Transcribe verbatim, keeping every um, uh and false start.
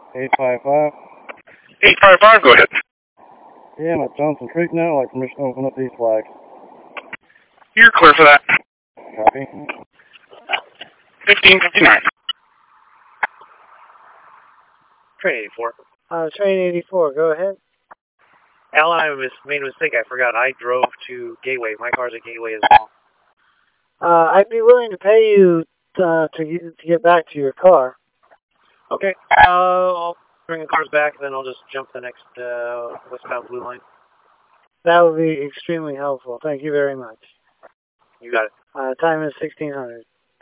eight five five. eight five five, go ahead. Yeah, I'm at Johnson Creek now. I'd like permission to open up these flags. You're clear for that. Copy. fifteen fifty-nine. Train eighty-four. Uh, train eighty-four, go ahead. Al, I made a mistake. I forgot. I drove to Gateway. My car's at Gateway as well. Uh, I'd be willing to pay you uh, to, to get back to your car. Okay. Uh, I'll bring the cars back, then I'll just jump the next uh, westbound blue line. That would be extremely helpful. Thank you very much. You got it. Uh, time is sixteen hundred.